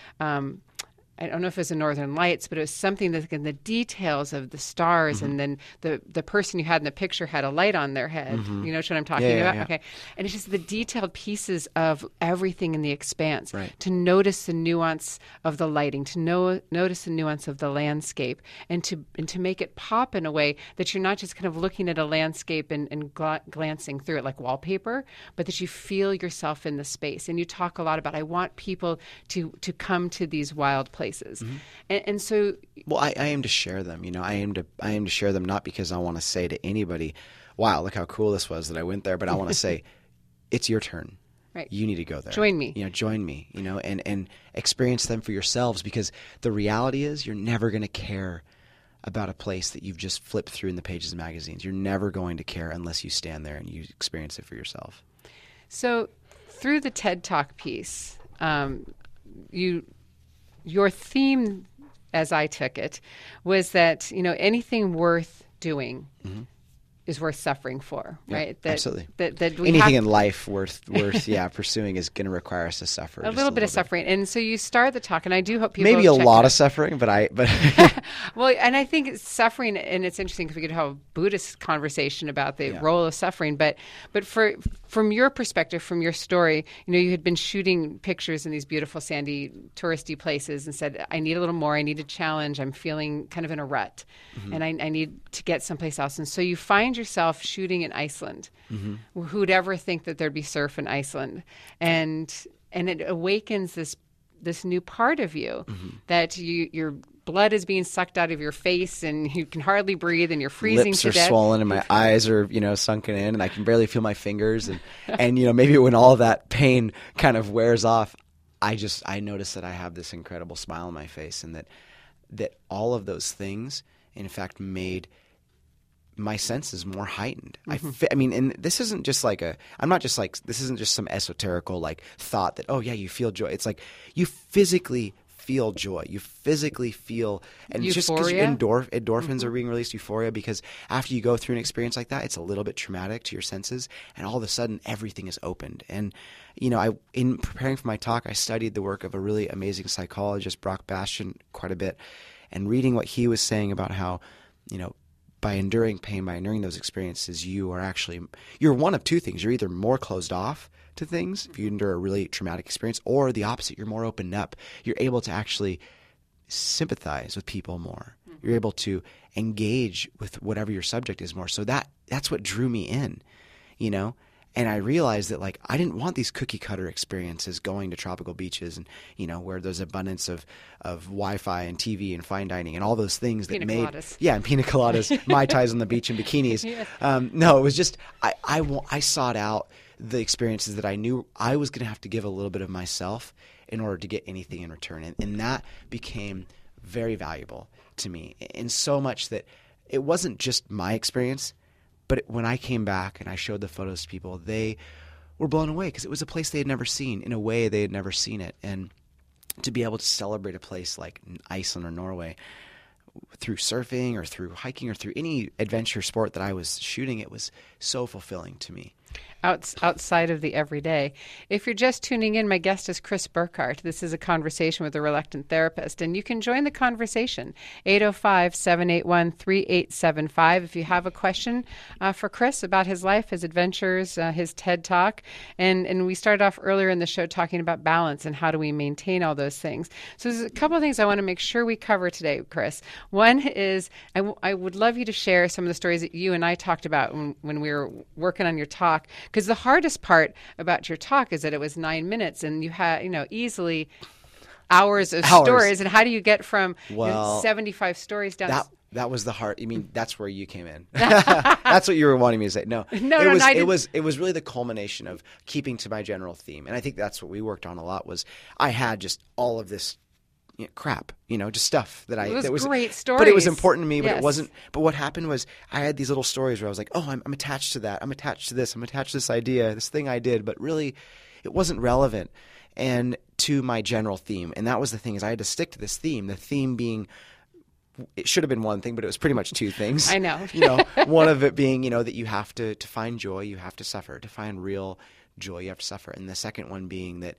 I don't know if it was the Northern Lights, but it was something that in the details of the stars, and then the person you had in the picture had a light on their head. You know what I'm talking about? Yeah. Okay. And it's just the detailed pieces of everything in the expanse. Right. To notice the nuance of the lighting, to notice the nuance of the landscape, and to make it pop in a way that you're not just kind of looking at a landscape and glancing through it like wallpaper, but that you feel yourself in the space. And you talk a lot about, I want people to come to these wild places. And so, well, I aim to share them. I aim to share them not because I want to say to anybody, "Wow, look how cool this was that I went there," but I want to say, "It's your turn. Right. You need to go there. Join me. Join me. And experience them for yourselves, because the reality is you're never going to care about a place that you've just flipped through in the pages of magazines. You're never going to care unless you stand there and you experience it for yourself." So, through the TED Talk piece, your theme, as I took it, was that anything worth doing is worth suffering for, right? Absolutely. That we anything in life worth pursuing is going to require us to suffer. A little bit of suffering. And so you start the talk, and I do hope people maybe a check lot it of suffering, but well, and I think suffering, and it's interesting because we could have a Buddhist conversation about the role of suffering, but from your perspective, from your story, you had been shooting pictures in these beautiful sandy touristy places and said, I need a little more, I need a challenge, I'm feeling kind of in a rut, and I need to get someplace else. And so you find yourself shooting in Iceland. Who would ever think that there'd be surf in Iceland? And it awakens this new part of you that your blood is being sucked out of your face and you can hardly breathe and you're freezing lips to are death. Swollen and my eyes are sunken in and I can barely feel my fingers and maybe when all that pain kind of wears off, I notice that I have this incredible smile on my face and that all of those things, in fact, made my senses more heightened. I mean, and this isn't just like this isn't just some esoterical like thought that, oh yeah, you feel joy. It's like you physically feel joy. You physically feel, and Euphoria? just because endorphins are being released, euphoria, because after you go through an experience like that, it's a little bit traumatic to your senses, and all of a sudden everything is opened. And in preparing for my talk, I studied the work of a really amazing psychologist, Brock Bastian, quite a bit, and reading what he was saying about how, by enduring pain, by enduring those experiences, you're one of two things. You're either more closed off to things if you endure a really traumatic experience, or the opposite, you're more opened up. You're able to actually sympathize with people more. You're able to engage with whatever your subject is more. So that's what drew me in, And I realized that like I didn't want these cookie cutter experiences going to tropical beaches and where there's abundance of Wi-Fi and TV and fine dining and all those things that Pina coladas. and pina coladas, Mai Tais on the beach and bikinis. Yeah. No, it was just I sought out the experiences that I knew I was going to have to give a little bit of myself in order to get anything in return, and that became very valuable to me, in so much that it wasn't just my experience. But when I came back and I showed the photos to people, they were blown away because it was a place they had never seen, in a way they had never seen it. And to be able to celebrate a place like Iceland or Norway through surfing or through hiking or through any adventure sport that I was shooting, it was so fulfilling to me. Outside of the everyday. If you're just tuning in, my guest is Chris Burkhardt. This is a conversation with a reluctant therapist, and you can join the conversation, 805-781-3875. If you have a question for Chris about his life, his adventures, his TED Talk. And we started off earlier in the show talking about balance and how do we maintain all those things. So there's a couple of things I want to make sure we cover today, Chris. One is I would love you to share some of the stories that you and I talked about when we were working on your talk. Because the hardest part about your talk is that it was 9 minutes, and you had, easily hours of stories. And how do you get from 75 stories down? That was the hard. I mean, that's where you came in. That's what you were wanting me to say. No, it was really the culmination of keeping to my general theme, and I think that's what we worked on a lot. Was I had just all of this crap, just stuff that that was great stories. But it was important to me, but yes. It wasn't. But what happened was I had these little stories where I was like, oh, I'm attached to that. I'm attached to this. I'm attached to this idea, this thing I did, but really it wasn't relevant and to my general theme. And that was the thing, is I had to stick to this theme, the theme being, it should have been one thing, but it was pretty much two things. I know. One of it being, that you have to find joy, you have to suffer. To find real joy, you have to suffer. And the second one being that,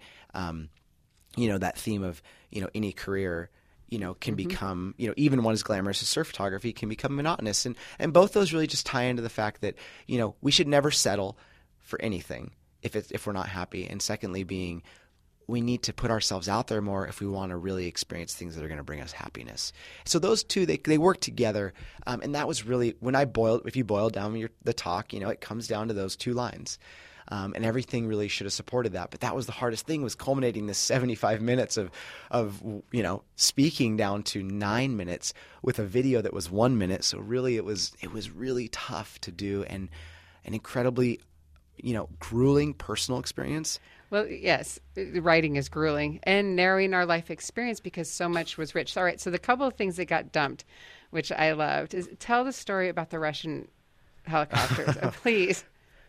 that theme of, any career, can become, even one as glamorous as surf photography can become monotonous. And both those really just tie into the fact that, we should never settle for anything if we're not happy. And secondly being, we need to put ourselves out there more if we want to really experience things that are going to bring us happiness. So those two, they work together. And that was really, if you boil down the talk, it comes down to those two lines. And everything really should have supported that. But that was the hardest thing, was culminating this 75 minutes of speaking down to 9 minutes with a video that was 1 minute. So really it was really tough to do, and an incredibly, grueling personal experience. Well, yes, writing is grueling, and narrowing our life experience because so much was rich. All right, so the couple of things that got dumped, which I loved, is tell the story about the Russian helicopters, please.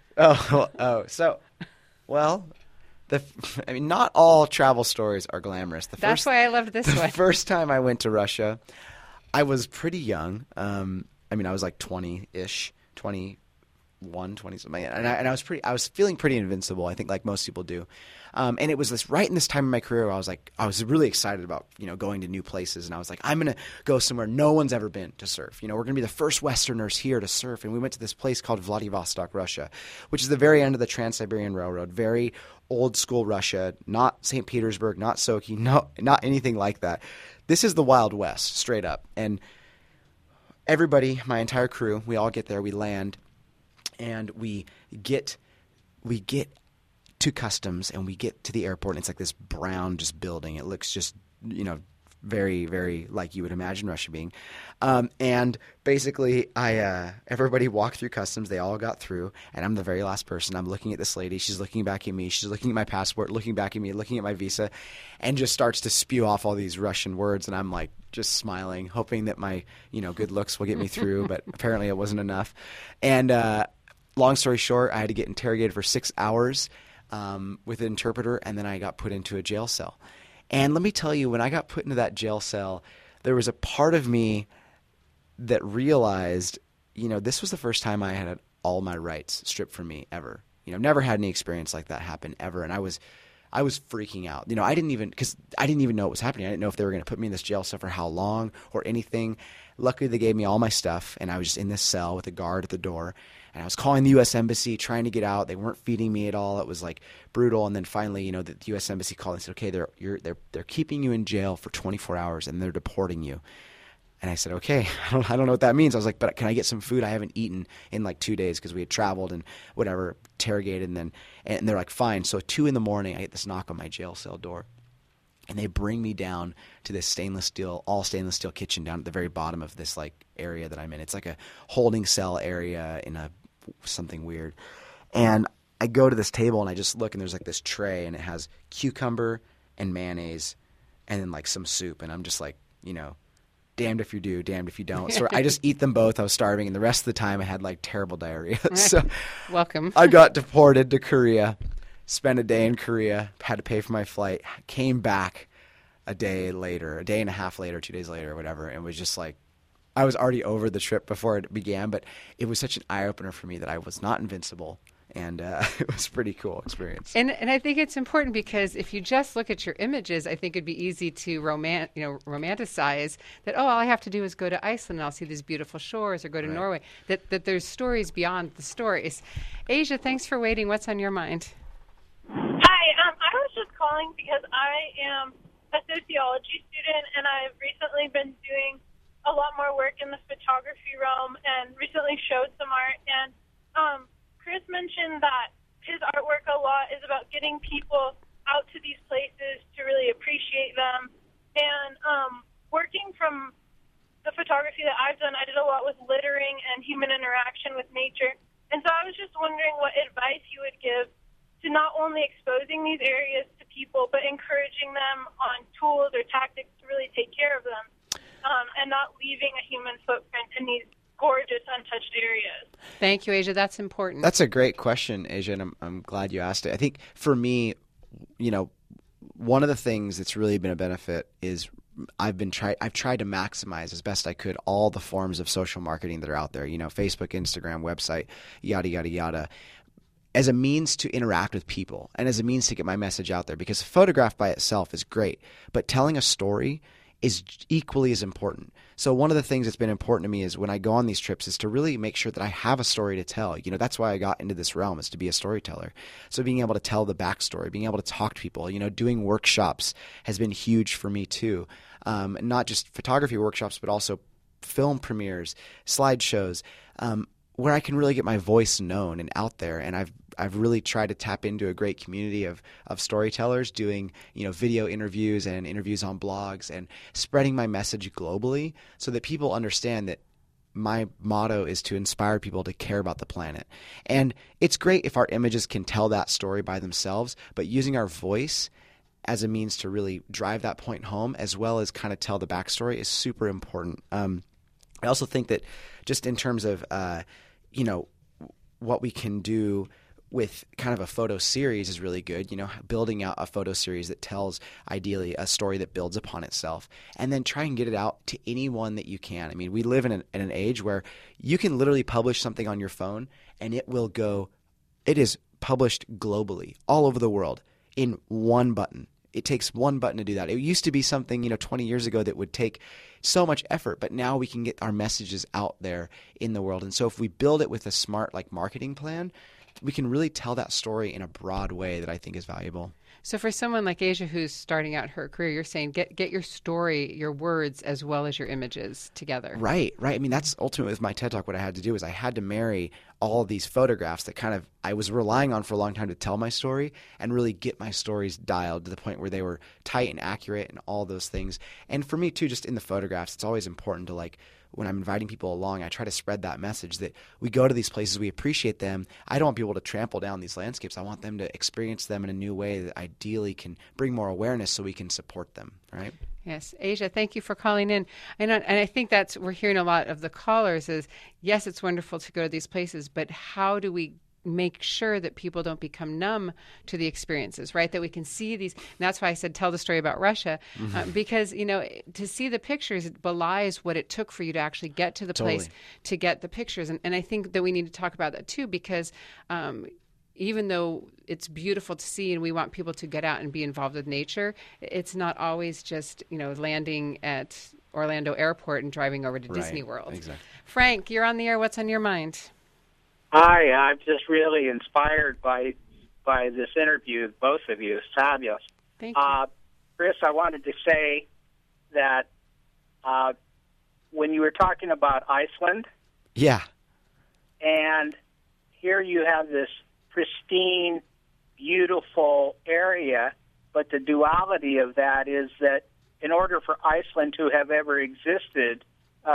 Not all travel stories are glamorous. That's why I loved this one. The first time I went to Russia, I was pretty young. I was like 20-ish, 21, 20 something, and I was feeling pretty invincible, I think, like most people do. And it was right in this time in my career where I was really excited about, going to new places. And I was like, I'm going to go somewhere no one's ever been to surf. We're going to be the first Westerners here to surf. And we went to this place called Vladivostok, Russia, which is the very end of the Trans-Siberian Railroad, very old school Russia, not St. Petersburg, not Sochi, no, not anything like that. This is the Wild West, straight up. And everybody, my entire crew, we all get there, we land, and we get to customs, and we get to the airport, and it's like this brown just building. It looks just, very, very like you would imagine Russia being. And basically everybody walked through customs. They all got through, and I'm the very last person. I'm looking at this lady. She's looking back at me. She's looking at my passport, looking back at me, looking at my visa, and just starts to spew off all these Russian words. And I'm like just smiling, hoping that my, good looks will get me through, but apparently it wasn't enough. And long story short, I had to get interrogated for 6 hours with an interpreter, and then I got put into a jail cell. And let me tell you, when I got put into that jail cell, there was a part of me that realized, this was the first time I had all my rights stripped from me ever. I've never had any experience like that happen ever. And I was freaking out. I didn't even know what was happening. I didn't know if they were going to put me in this jail cell for how long or anything. Luckily, they gave me all my stuff, and I was just in this cell with a guard at the door. And I was calling the U.S. Embassy, trying to get out. They weren't feeding me at all. It was like brutal. And then finally, the U.S. Embassy called and said, "Okay, they're keeping you in jail for 24 hours, and they're deporting you." And I said, "Okay, I don't know what that means." I was like, "But can I get some food? I haven't eaten in like 2 days," because we had traveled and whatever, interrogated. And they're like, "Fine." So 2 a.m, I get this knock on my jail cell door. And they bring me down to this all stainless steel kitchen down at the very bottom of this like area that I'm in. It's like a holding cell area in something weird. And I go to this table and I just look, and there's like this tray, and it has cucumber and mayonnaise and then like some soup. And I'm just like, damned if you do, damned if you don't. So I just eat them both. I was starving, and the rest of the time I had like terrible diarrhea. So welcome. I got deported to Korea. Spent a day in Korea, had to pay for my flight, came back a day and a half later, 2 days later, or whatever, and was just like, I was already over the trip before it began, but it was such an eye-opener for me that I was not invincible, and it was a pretty cool experience. And I think it's important because if you just look at your images, I think it'd be easy to romanticize that, all I have to do is go to Iceland and I'll see these beautiful shores, or go to Norway, that there's stories beyond the stories. Asia, thanks for waiting. What's on your mind? Hi, I was just calling because I am a sociology student, and I've recently been doing a lot more work in the photography realm and recently showed some art. And Chris mentioned that his artwork a lot is about getting people out to these places to really appreciate them. And working from the photography that I've done, I did a lot with littering and human interaction with nature. And so I was just wondering what advice you would give to not only exposing these areas to people, but encouraging them on tools or tactics to really take care of them, and not leaving a human footprint in these gorgeous, untouched areas. Thank you, Asia. That's important. That's a great question, Asia, and I'm glad you asked it. I think for me, one of the things that's really been a benefit is I've tried to maximize as best I could all the forms of social marketing that are out there, Facebook, Instagram, website, yada, yada, yada, as a means to interact with people and as a means to get my message out there, because a photograph by itself is great, but telling a story is equally as important. So one of the things that's been important to me is when I go on these trips is to really make sure that I have a story to tell. That's why I got into this realm, is to be a storyteller. So being able to tell the backstory, being able to talk to people, doing workshops has been huge for me too. Not just photography workshops, but also film premieres, slideshows, where I can really get my voice known and out there. And I've really tried to tap into a great community of storytellers doing, video interviews and interviews on blogs and spreading my message globally so that people understand that my motto is to inspire people to care about the planet. And it's great if our images can tell that story by themselves, but using our voice as a means to really drive that point home, as well as kind of tell the backstory, is super important. I also think that just in terms of, what we can do with kind of a photo series is really good, building out a photo series that tells ideally a story that builds upon itself, and then try and get it out to anyone that you can. I mean, we live in an age where you can literally publish something on your phone and it is published globally, all over the world, in one button. It takes one button to do that. It used to be something, 20 years ago that would take so much effort, but now we can get our messages out there in the world. And so if we build it with a smart marketing plan, we can really tell that story in a broad way that I think is valuable. So for someone like Asia who's starting out her career, you're saying get your story, your words, as well as your images together. Right. I mean, that's ultimately with my TED Talk. What I had to do is I had to marry all of these photographs that kind of I was relying on for a long time to tell my story, and really get my stories dialed to the point where they were tight and accurate and all those things. And for me too, just in the photographs, it's always important to when I'm inviting people along, I try to spread that message that we go to these places, we appreciate them. I don't want people to trample down these landscapes. I want them to experience them in a new way that ideally can bring more awareness so we can support them, right? Yes. Asia, thank you for calling in. And I think we're hearing a lot of the callers is, yes, it's wonderful to go to these places, but how do we make sure that people don't become numb to the experiences, right? That we can see these. And that's why I said, tell the story about Russia, because, to see the pictures, it belies what it took for you to actually get to the place to get the pictures. And I think that we need to talk about that too, because even though it's beautiful to see and we want people to get out and be involved with nature, it's not always just, landing at Orlando Airport and driving over to Disney World. Exactly. Frank, you're on the air. What's on your mind? Hi, I'm just really inspired by this interview with both of you. It's fabulous. Thank you. Chris, I wanted to say that when you were talking about Iceland, Yeah. and here you have this pristine, beautiful area, but the duality of that is that in order for Iceland to have ever existed,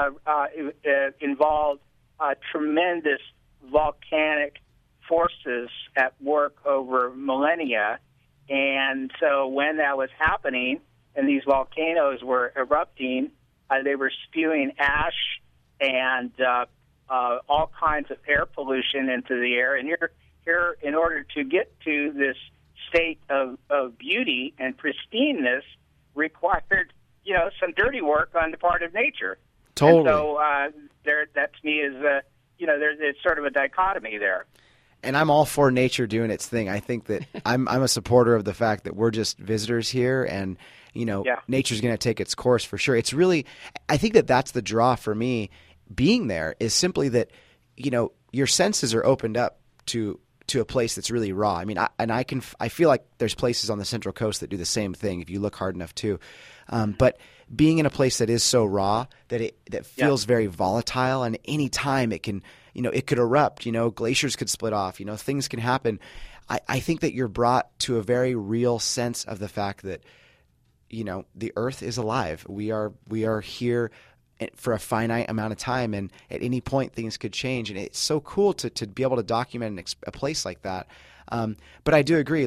it involved tremendous volcanic forces at work over millennia. And so when that was happening and these volcanoes were erupting, they were spewing ash and all kinds of air pollution into the air. And here, in order to get to this state of beauty and pristineness, required, some dirty work on the part of nature. Totally. And so that to me is, there's sort of a dichotomy there. And I'm all for nature doing its thing. I think that I'm a supporter of the fact that we're just visitors here, and nature's going to take its course for sure. It's really, I think that's the draw for me being there, is simply that your senses are opened up to a place that's really raw. I mean, I feel like there's places on the Central Coast that do the same thing if you look hard enough too. But being in a place that is so raw that feels very volatile, and any time it can, it could erupt, glaciers could split off, things can happen. I think that you're brought to a very real sense of the fact that, the earth is alive. We are here for a finite amount of time, and at any point things could change. And it's so cool to be able to document a place like that. But I do agree,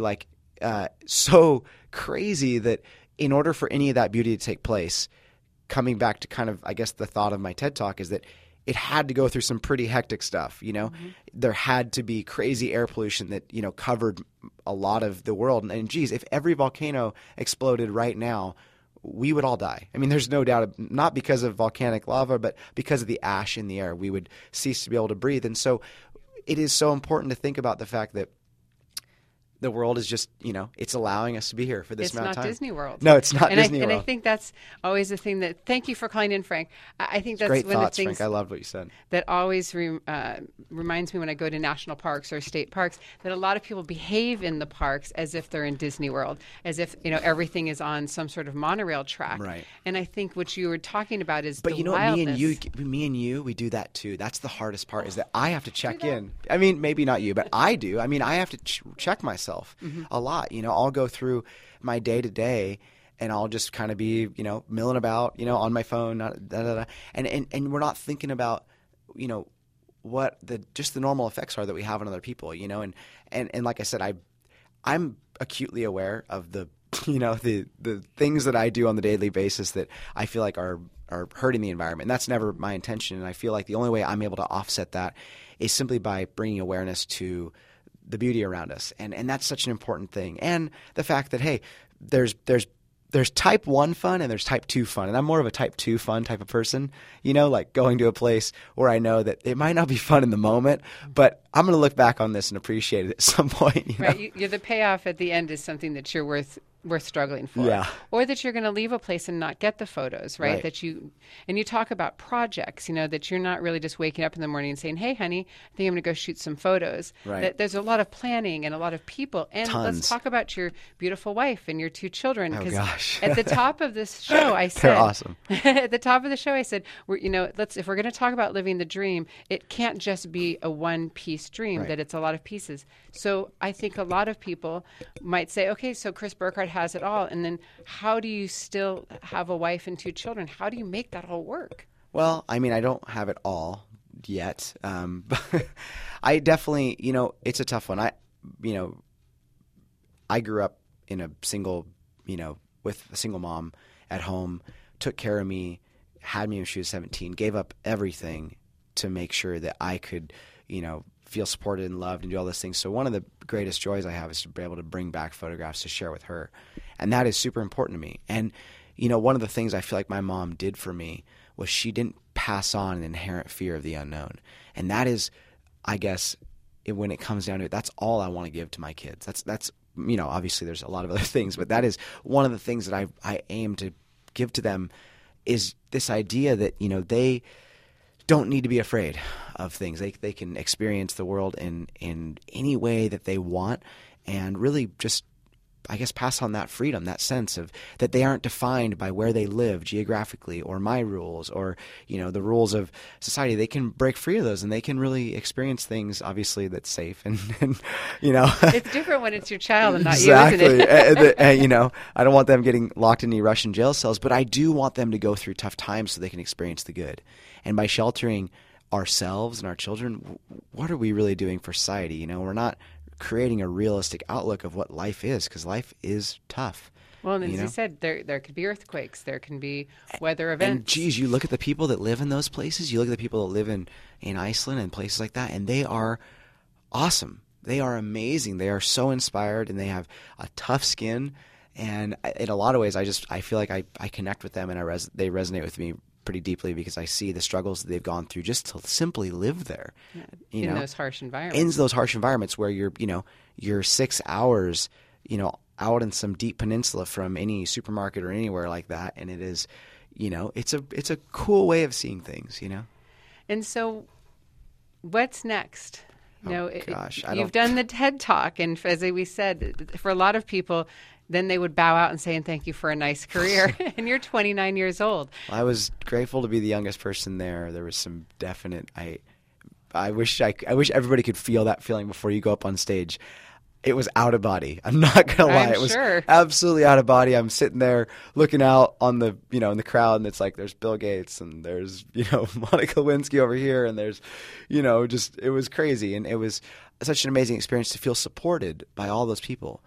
so crazy that in order for any of that beauty to take place, coming back to kind of, I guess, the thought of my TED Talk is that it had to go through some pretty hectic stuff. There had to be crazy air pollution that, covered a lot of the world. And geez, if every volcano exploded right now, we would all die. I mean, there's no doubt, not because of volcanic lava, but because of the ash in the air, we would cease to be able to breathe. And so it is so important to think about the fact that the world is just, it's allowing us to be here for this amount of time. It's not Disney World. No, it's not Disney World. And I think that's always the thing that, thank you for calling in, Frank. I think that's great one thoughts, of the things, Frank. I loved what you said. That always reminds me when I go to national parks or state parks, that a lot of people behave in the parks as if they're in Disney World, as if, everything is on some sort of monorail track. Right. And I think what you were talking about is but the wildness. me and you, we do that too. That's the hardest part, is that I have to check in. I mean, maybe not you, but I do. I mean, I have to check myself a lot. I'll go through my day to day, and I'll just kind of be, milling about, on my phone, and we're not thinking about, what just the normal effects are that we have on other people, and like I said, I'm acutely aware of the, the things that I do on the daily basis that I feel like are hurting the environment. And that's never my intention. And I feel like the only way I'm able to offset that is simply by bringing awareness to the beauty around us. And that's such an important thing. And the fact that, hey, there's type 1 fun and there's type 2 fun. And I'm more of a type 2 fun type of person, like going to a place where I know that it might not be fun in the moment, but I'm going to look back on this and appreciate it at some point. Right. The payoff at the end is something that you're worth struggling for. Yeah. Or that you're going to leave a place and not get the photos, right? That you talk about projects, that you're not really just waking up in the morning and saying, hey, honey, I think I'm going to go shoot some photos. Right. That there's a lot of planning and a lot of people. And Tons. Let's talk about your beautiful wife and your 2 children. Oh, gosh. At the top of this show, I said, they're awesome. At the top of the show, I said, if we're going to talk about living the dream, it can't just be a one-piece dream, that it's a lot of pieces. So I think a lot of people might say, okay, so Chris Burkhardt has it all. And then how do you still have a wife and 2 children? How do you make that all work? Well, I mean, I don't have it all yet. But I definitely, it's a tough one. I grew up in a single, with a single mom at home, took care of me, had me when she was 17, gave up everything to make sure that I could, feel supported and loved and do all those things. So one of the greatest joys I have is to be able to bring back photographs to share with her. And that is super important to me. And, one of the things I feel like my mom did for me was she didn't pass on an inherent fear of the unknown. And that is, I guess, when it comes down to it, that's all I want to give to my kids. That's obviously there's a lot of other things, but that is one of the things that I aim to give to them, is this idea that, they don't need to be afraid of things. They can experience the world in any way that they want, and really just, I guess, pass on that freedom, that sense of that they aren't defined by where they live geographically or my rules or, the rules of society. They can break free of those and they can really experience things, obviously, that's safe. And It's different when it's your child and not exactly. you, isn't it? I don't want them getting locked in any Russian jail cells, but I do want them to go through tough times so they can experience the good. And by sheltering ourselves and our children, what are we really doing for society? We're not creating a realistic outlook of what life is, because life is tough. Well, and as you said, there could be earthquakes, there can be weather events. And geez, you look at the people that live in those places, you look at the people that live in Iceland and places like that, and they are awesome. They are amazing. They are so inspired, and they have a tough skin. And in a lot of ways, I feel like I connect with them, and they resonate with me pretty deeply, because I see the struggles that they've gone through just to simply live there. In those harsh environments. In those harsh environments where you're 6 hours, out in some deep peninsula from any supermarket or anywhere like that, and it is, it's a cool way of seeing things, And so, what's next? Gosh, you've done the TED Talk, and as we said, for a lot of people, then they would bow out and say, and thank you for a nice career. And you're 29 years old. I was grateful to be the youngest person there. There was some definite, I wish everybody could feel that feeling before you go up on stage. It was out of body. I'm not going to lie. It was absolutely out of body. I'm sitting there looking out on the, in the crowd, and it's like there's Bill Gates and there's, Monica Lewinsky over here, and there's, it was crazy. And it was such an amazing experience to feel supported by all those people.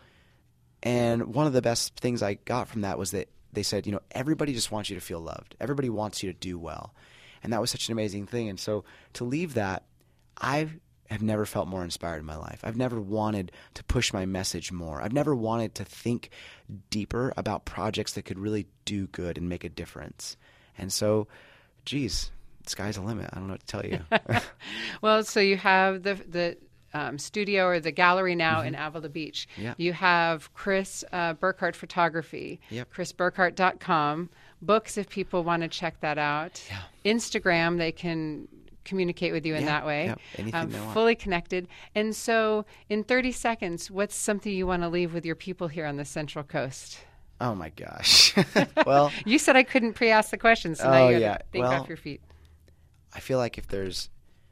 And one of the best things I got from that was that they said, everybody just wants you to feel loved. Everybody wants you to do well. And that was such an amazing thing. And so to leave that, I have never felt more inspired in my life. I've never wanted to push my message more. I've never wanted to think deeper about projects that could really do good and make a difference. And so, geez, the sky's the limit. I don't know what to tell you. Well, so you have the studio or the gallery now in Avila Beach. Yeah. You have Chris Burkhardt Photography, chrisburkhardt.com. Books, if people want to check that out. Yeah. Instagram, they can communicate with you in that way. Yeah. Anything they want. Fully connected. And so in 30 seconds, what's something you want to leave with your people here on the Central Coast? Oh, my gosh. Well, you said I couldn't pre-ask the question, so now you got to think off your feet. I feel like if there's,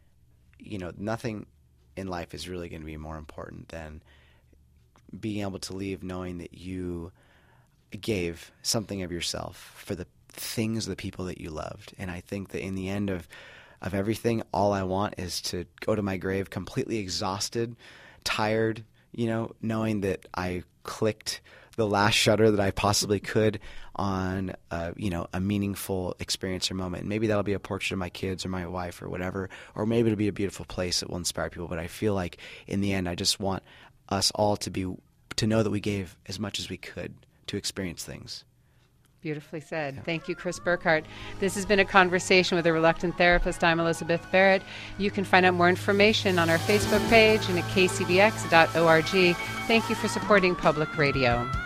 nothing in life is really going to be more important than being able to leave knowing that you gave something of yourself for the things, the people that you loved. And I think that in the end of everything, all I want is to go to my grave completely exhausted, tired, knowing that I clicked the last shutter that I possibly could on, a meaningful experience or moment. And maybe that'll be a portrait of my kids or my wife or whatever, or maybe it'll be a beautiful place that will inspire people. But I feel like in the end, I just want us all to know that we gave as much as we could to experience things. Beautifully said. Yeah. Thank you, Chris Burkhardt. This has been a conversation with a reluctant therapist. I'm Elizabeth Barrett. You can find out more information on our Facebook page and at kcbx.org. Thank you for supporting public radio.